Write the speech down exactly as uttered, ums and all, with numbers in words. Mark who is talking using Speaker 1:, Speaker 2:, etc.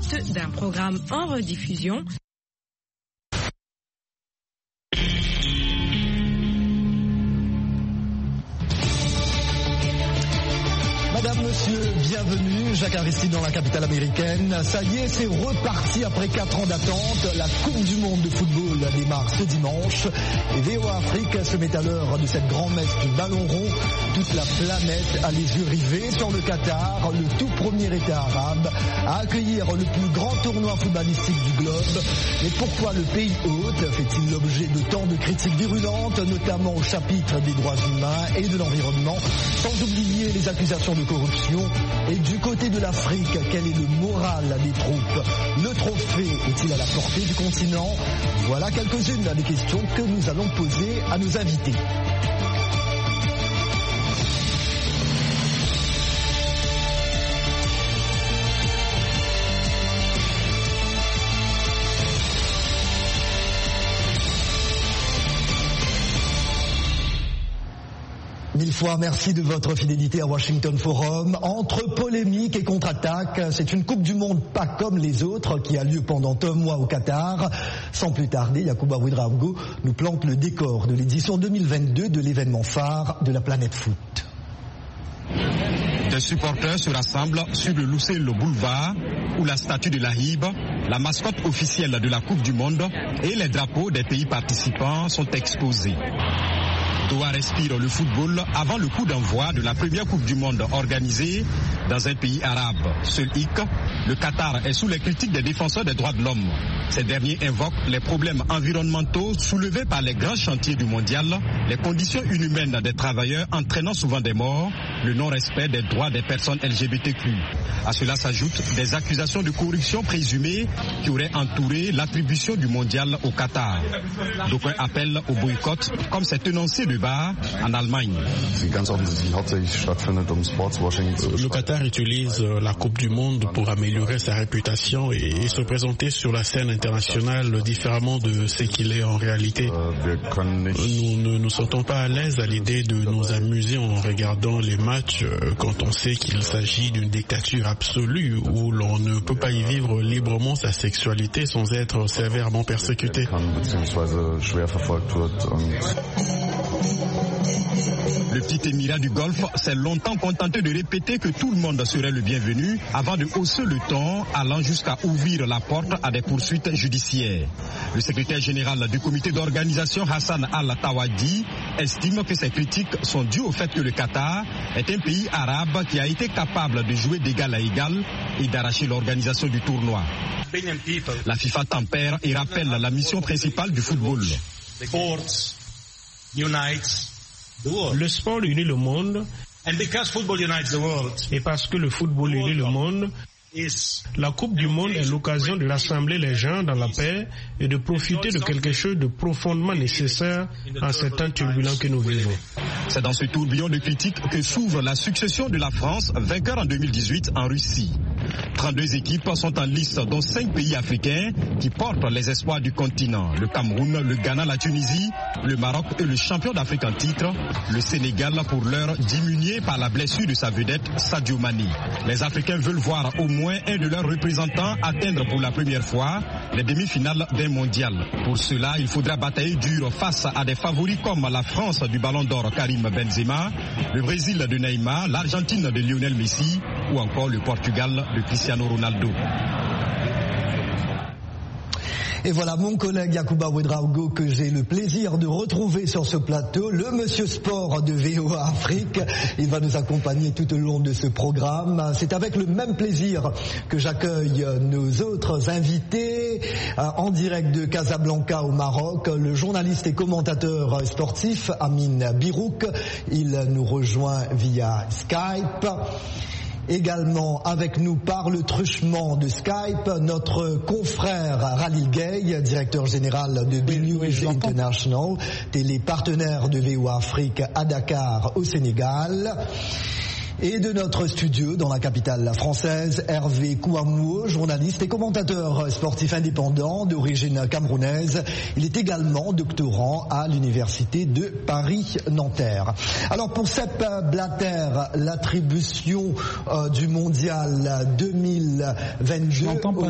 Speaker 1: l'écoute d'un programme en rediffusion.
Speaker 2: Madame, monsieur, bienvenue. Jacques Aristide dans la capitale américaine. Ça y est, c'est reparti après quatre ans d'attente. La Coupe du Monde de football démarre ce dimanche. Et V O A Afrique se met à l'heure de cette grand-messe du ballon rond. Toute la planète a les yeux rivés sur le Qatar, le tout premier État arabe, à accueillir le plus grand tournoi footballistique du globe. Mais pourquoi le pays hôte fait-il l'objet de tant de critiques virulentes, notamment au chapitre des droits humains et de l'environnement, sans oublier les accusations de corruption? Et du côté de l'Afrique, quel est le moral des troupes? Le trophée est-il à la portée du continent? Voilà quelques-unes des questions que nous allons poser à nos invités. Mille fois merci de votre fidélité à Washington Forum. Entre polémique et contre-attaque, c'est une Coupe du Monde pas comme les autres qui a lieu pendant un mois au Qatar. Sans plus tarder, Yacouba Ouedraogo nous plante le décor de l'édition deux mille vingt-deux de l'événement phare de la planète foot.
Speaker 3: Des supporters se rassemblent sur le Lucelo Boulevard où la statue de l'Ahib, la mascotte officielle de la Coupe du Monde, et les drapeaux des pays participants sont exposés. Doha respire le football avant le coup d'envoi de la première Coupe du Monde organisée dans un pays arabe. Seul hic, le Qatar est sous les critiques des défenseurs des droits de l'homme. Ces derniers invoquent les problèmes environnementaux soulevés par les grands chantiers du mondial, les conditions inhumaines des travailleurs entraînant souvent des morts, le non-respect des droits des personnes L G B T Q. À cela s'ajoutent des accusations de corruption présumées qui auraient entouré l'attribution du mondial au Qatar. D'aucuns appellent au boycott, comme c'est énoncé de bas en Allemagne.
Speaker 4: Le Qatar utilise la Coupe du Monde pour améliorer sa réputation et se présenter sur la scène internationale différemment de ce qu'il est en réalité. Nous ne nous sentons pas à l'aise à l'idée de nous amuser en regardant les matchs quand on sait qu'il s'agit d'une dictature absolue où l'on ne peut pas y vivre librement sa sexualité sans être sévèrement persécuté.
Speaker 3: Le petit émirat du Golfe s'est longtemps contenté de répéter que tout le monde serait le bienvenu avant de hausser le ton, allant jusqu'à ouvrir la porte à des poursuites judiciaires. Le secrétaire général du comité d'organisation, Hassan Al-Tawadi, estime que ces critiques sont dues au fait que le Qatar est un pays arabe qui a été capable de jouer d'égal à égal et d'arracher l'organisation du tournoi. La FIFA tempère et rappelle la mission principale du football.
Speaker 5: Le sport unit le monde, et parce que le football unit le monde, la Coupe du Monde est l'occasion de rassembler les gens dans la paix et de profiter de quelque chose de profondément nécessaire en ces temps turbulents que nous vivons.
Speaker 3: C'est dans ce tourbillon de critiques que s'ouvre la succession de la France, vainqueur en deux mille dix-huit en Russie. trente-deux équipes sont en liste, dont cinq pays africains qui portent les espoirs du continent. Le Cameroun, le Ghana, la Tunisie, le Maroc et le champion d'Afrique en titre. Le Sénégal, pour l'heure, diminué par la blessure de sa vedette, Sadio Mané. Les Africains veulent voir au moins un de leurs représentants atteindre pour la première fois les demi-finales d'un mondial. Pour cela, il faudra batailler dur face à des favoris comme la France du Ballon d'Or Karim Benzema, le Brésil de Neymar, l'Argentine de Lionel Messi ou encore le Portugal de Cristiano Ronaldo.
Speaker 2: Et voilà mon collègue Yacouba Ouedraogo que j'ai le plaisir de retrouver sur ce plateau, le monsieur sport de V O A Afrique. Il va nous accompagner tout au long de ce programme. C'est avec le même plaisir que j'accueille nos autres invités en direct de Casablanca au Maroc, le journaliste et commentateur sportif Amin Birouk. Il nous rejoint via Skype. Également avec nous par le truchement de Skype, notre confrère Khalil Gueye, directeur général de B News International, télé partenaire de V O A Afrique à Dakar au Sénégal. Et de notre studio dans la capitale française, Hervé Kouamouo, journaliste et commentateur sportif indépendant d'origine camerounaise. Il est également doctorant à l'université de Paris-Nanterre. Alors pour Sepp Blatter, l'attribution euh, du mondial deux mille vingt-deux au